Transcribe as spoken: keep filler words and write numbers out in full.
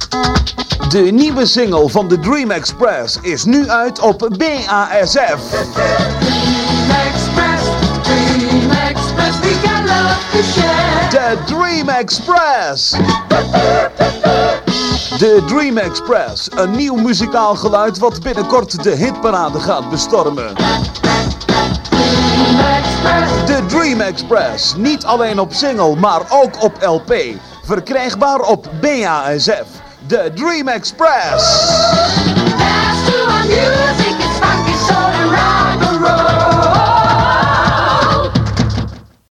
De nieuwe single van The Dream Express is nu uit op B A S F. Dream Express, Dream Express, we got love to share. The Dream Express. The Dream Express, een nieuw muzikaal geluid wat binnenkort de hitparade gaat bestormen. Dream Express, The Dream Express, niet alleen op single, maar ook op L P. Verkrijgbaar op B A S F. The Dream Express. dance to our music.